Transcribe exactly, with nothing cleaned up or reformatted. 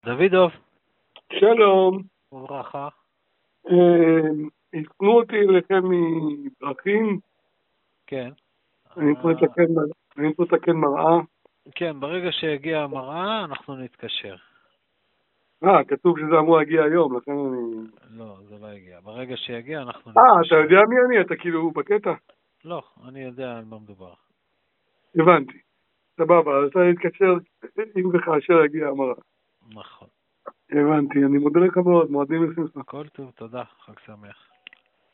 דוידוב, שלום, וברכה. הפנו אותי אליכם מברכים, כן. אני פה אה, לתקן מר- אני פה לתקן מראה. כן, ברגע שיגיע המראה, אנחנו נתקשר. אה, כתוב שזה אמור להגיע היום, לכן אני... לא, זה לא הגיע. ברגע שיגיע, אנחנו אה, אתה נתקשר. יודע מי אני? אתה כאילו בקטע? לא, אני יודע על מה מדובר. הבנתי. סבבה, אז אתה תתקשר אם וכאשר יגיע המראה. נכון. הבנתי, אני מודה לך מאוד, מועדים לשמחה. כל טוב, תודה. חג שמח.